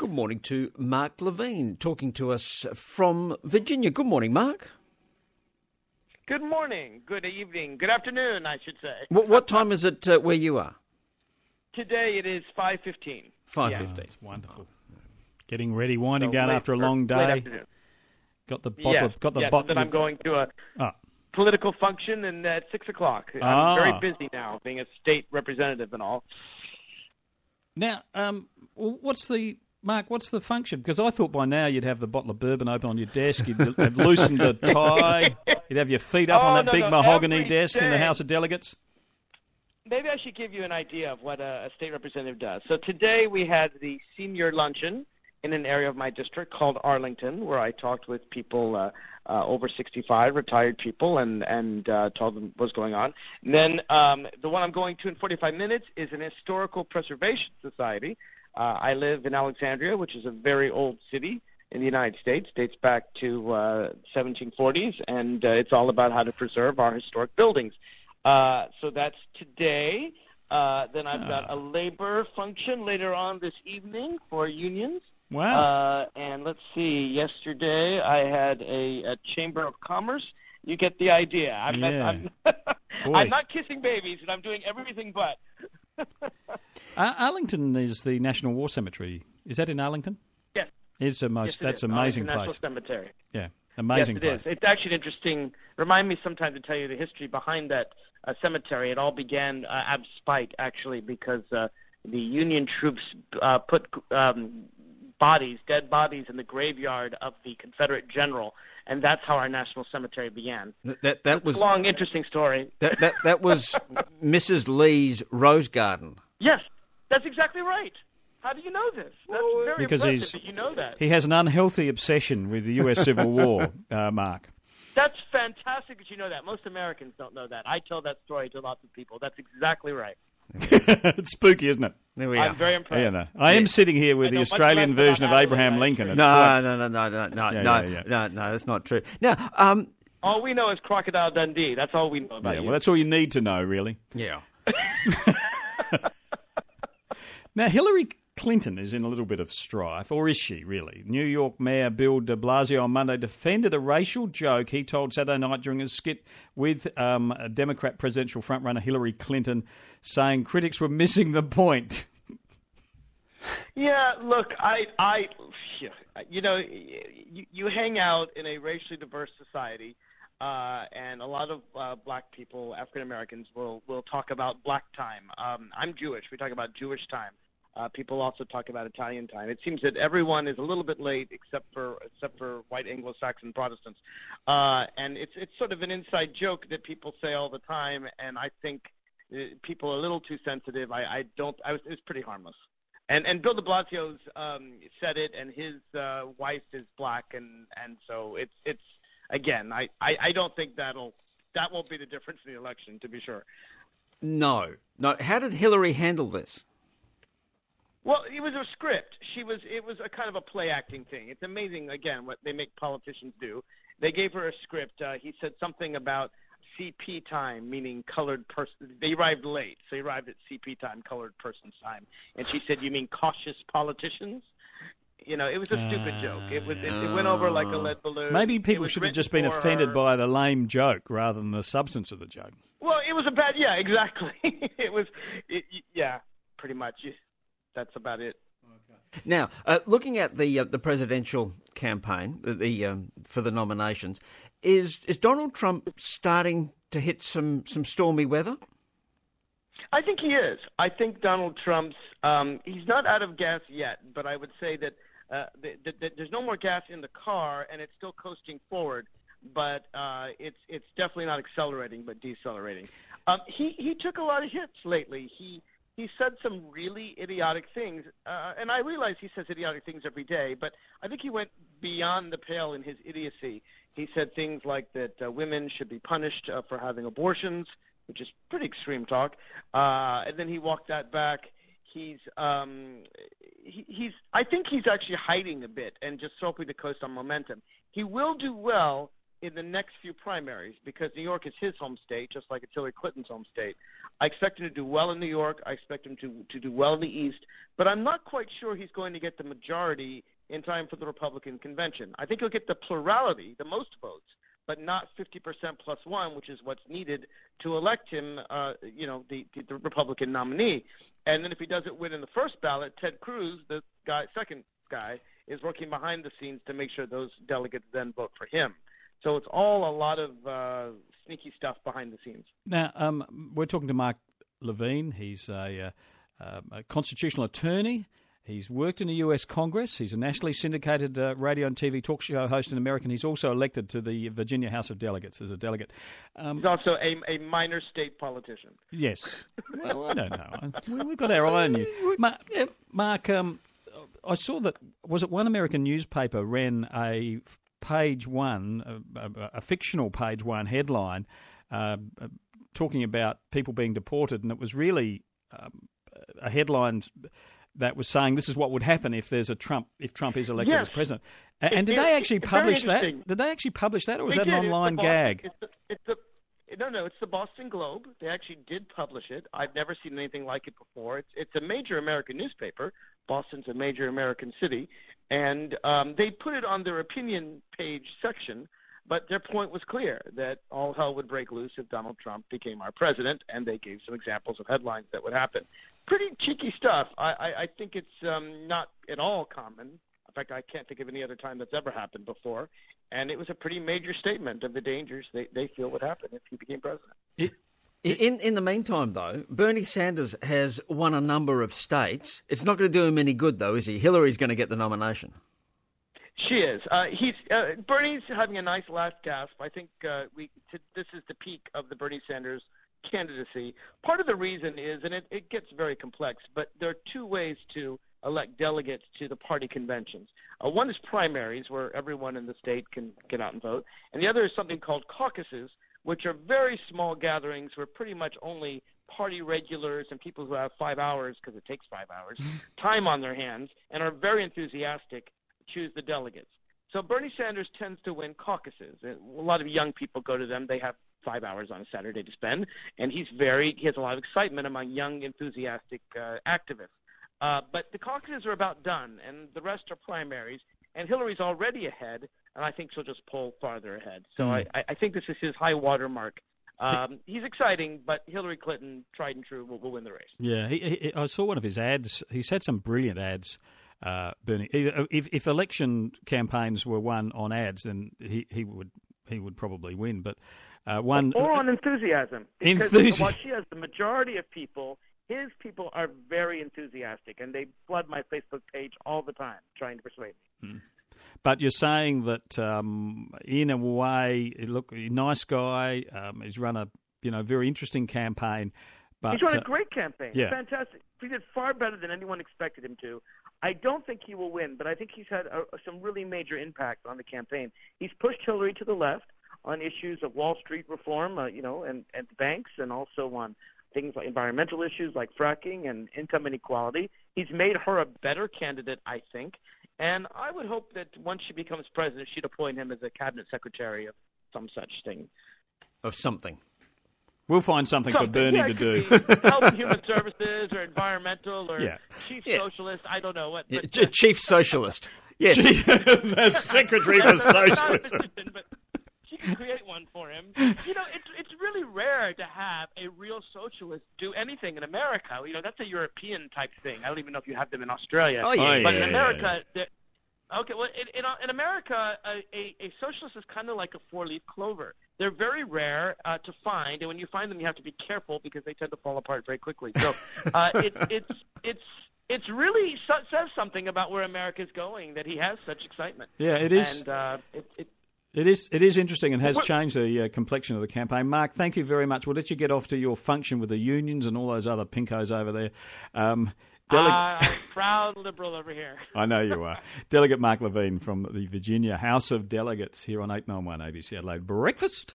good morning to Mark Levine, talking to us from Virginia. Good morning, Mark. Good morning, good evening, good afternoon, I should say. What time is it where you are? Today it is 5:15. 5:15. It's wonderful. Getting ready, winding So down late- after a long late day. afternoon. Got the bottle. Then I'm going to a political function and at 6 o'clock. I'm very busy now, being a state representative and all. Now, what's the function? Because I thought by now you'd have the bottle of bourbon open on your desk, you'd have loosened the tie, you'd have your feet up on that big mahogany desk in the House of Delegates. Maybe I should give you an idea of what a state representative does. So today we had the senior luncheon in an area of my district called Arlington, where I talked with people over 65, retired people, and told them what's going on. And then the one I'm going to in 45 minutes is an historical preservation society. I live in Alexandria, which is a very old city in the United States, dates back to 1740s, and it's all about how to preserve our historic buildings. So that's today. Then I've got a labor function later on this evening for unions. Wow. And let's see, yesterday I had a Chamber of Commerce. You get the idea. I'm not kissing babies, and I'm doing everything but. Arlington is the National War Cemetery. Is that in Arlington? Yes. That's an amazing place. National Cemetery. Yeah, amazing place. Yes, it is. It's actually interesting. Remind me sometime to tell you the history behind that cemetery. It all began out of spite, actually, because the Union troops put dead bodies in the graveyard of the Confederate general, and that's how our national cemetery began. That was a long, interesting story. That was Mrs. Lee's rose garden. Yes, that's exactly right. How do you know this? That's very impressive that you know that. He has an unhealthy obsession with the U.S. Civil War, Mark. That's fantastic that you know that. Most Americans don't know that. I tell that story to lots of people. That's exactly right. It's spooky, isn't it? There we are. I'm very impressed. Yeah, no. I am sitting here with the Australian version of Abraham Lincoln. It's No, that's not true. Now, all we know is Crocodile Dundee. That's all we know about you. Well, that's all you need to know, really. Yeah. Now, Hillary Clinton is in a little bit of strife, or is she really? New York Mayor Bill de Blasio on Monday defended a racial joke he told Saturday night during a skit with Democrat presidential frontrunner Hillary Clinton, saying critics were missing the point. Yeah, look, you hang out in a racially diverse society, and a lot of black people, African Americans, will talk about black time. I'm Jewish. We talk about Jewish time. People also talk about Italian time. It seems that everyone is a little bit late, except for white Anglo-Saxon Protestants, and it's sort of an inside joke that people say all the time. And I think people are a little too sensitive. It's pretty harmless. And Bill de Blasio's said it, and his wife is black, and so it's again. I don't think that won't be the difference in the election, to be sure. No. How did Hillary handle this? Well, it was a script. It was a kind of a play acting thing. It's amazing, again, what they make politicians do. They gave her a script. He said something about CP time, meaning colored person. They arrived late, so he arrived at CP time, colored person's time. And she said, "You mean cautious politicians?" You know, it was a stupid joke. It went over like a lead balloon. Maybe people should have just been offended by the lame joke rather than the substance of the joke. Well, it was exactly. Yeah, pretty much. That's about it. Okay. Now, looking at the presidential campaign for the nominations, is Donald Trump starting to hit some stormy weather? I think he is. I think Donald Trump's he's not out of gas yet, but I would say that there's no more gas in the car, and it's still coasting forward. But it's definitely not accelerating, but decelerating. He took a lot of hits lately. He said some really idiotic things, and I realize he says idiotic things every day, but I think he went beyond the pale in his idiocy. He said things like that women should be punished for having abortions, which is pretty extreme talk, and then he walked that back. I think he's actually hiding a bit and just hoping to coast on momentum. He will do well in the next few primaries, because New York is his home state, just like it's Hillary Clinton's home state. I expect him to do well in New York. I expect him to do well in the East. But I'm not quite sure he's going to get the majority in time for the Republican convention. I think he'll get the plurality, the most votes, but not 50% plus one, which is what's needed to elect him, the Republican nominee. And then if he doesn't win in the first ballot, Ted Cruz, the second guy, is working behind the scenes to make sure those delegates then vote for him. So it's all a lot of sneaky stuff behind the scenes. Now, we're talking to Mark Levine. He's a constitutional attorney. He's worked in the US Congress. He's a nationally syndicated radio and TV talk show host in America. And he's also elected to the Virginia House of Delegates as a delegate. He's also a minor state politician. Yes. Well, I don't know. We've got our eye on you. Mark, I saw that, was it one American newspaper ran a page one, a fictional page one headline talking about people being deported, and it was really a headline that was saying this is what would happen if Trump is elected as president. And did they actually publish that? Did they actually publish that, or was that an online gag? It's the Boston Globe. They actually did publish it. I've never seen anything like it before. It's a major American newspaper. Boston's a major American city. And they put it on their opinion page section, but their point was clear, that all hell would break loose if Donald Trump became our president, and they gave some examples of headlines that would happen. Pretty cheeky stuff. I think it's not at all common. In fact, I can't think of any other time that's ever happened before. And it was a pretty major statement of the dangers they feel would happen if he became president. In the meantime, though, Bernie Sanders has won a number of states. It's not going to do him any good, though, is he? Hillary's going to get the nomination. She is. Bernie's having a nice last gasp. I think this is the peak of the Bernie Sanders candidacy. Part of the reason is, and it gets very complex, but there are two ways to elect delegates to the party conventions. One is primaries, where everyone in the state can get out and vote, and the other is something called caucuses, which are very small gatherings where pretty much only party regulars and people who have 5 hours, because it takes 5 hours, time on their hands, and are very enthusiastic, choose the delegates. So Bernie Sanders tends to win caucuses. A lot of young people go to them. They have 5 hours on a Saturday to spend, and he has a lot of excitement among young, enthusiastic activists. But the caucuses are about done, and the rest are primaries, and Hillary's already ahead, and I think she'll just pull farther ahead. So I think this is his high water mark. He's exciting, but Hillary Clinton, tried and true, will win the race. Yeah, I saw one of his ads. He's had some brilliant ads, Bernie. If election campaigns were won on ads, then he would probably win. But or on enthusiasm. Because while she has the majority of people, his people are very enthusiastic, and they flood my Facebook page all the time trying to persuade me. But you're saying that in a way, look, nice guy. He's run a very interesting campaign. But he's run a great campaign. Yeah. Fantastic. He did far better than anyone expected him to. I don't think he will win, but I think he's had some really major impact on the campaign. He's pushed Hillary to the left on issues of Wall Street reform, and banks, and also on things like environmental issues like fracking and income inequality. He's made her a better candidate, I think. And I would hope that once she becomes president, she'd appoint him as a cabinet secretary of some such thing. Of something. We'll find something for Bernie to do. Health and Human Services, or environmental, or chief socialist. I don't know what. But, chief socialist. Yes. The secretary for socialist. But she can create one for him. It's really rare to have a real socialist do anything in America. That's a European type thing. I don't even know if you have them in Australia. Oh, yeah. But in America, okay. Well, in America, a socialist is kind of like a four-leaf clover. They're very rare to find, and when you find them, you have to be careful because they tend to fall apart very quickly. So it's really says something about where America is going that he has such excitement. Yeah, it is. And It is interesting and has changed the complexion of the campaign. Mark, thank you very much. We'll let you get off to your function with the unions and all those other pinkos over there. I'm a proud liberal over here. I know you are. Delegate Mark Levine from the Virginia House of Delegates here on 891 ABC Adelaide Breakfast.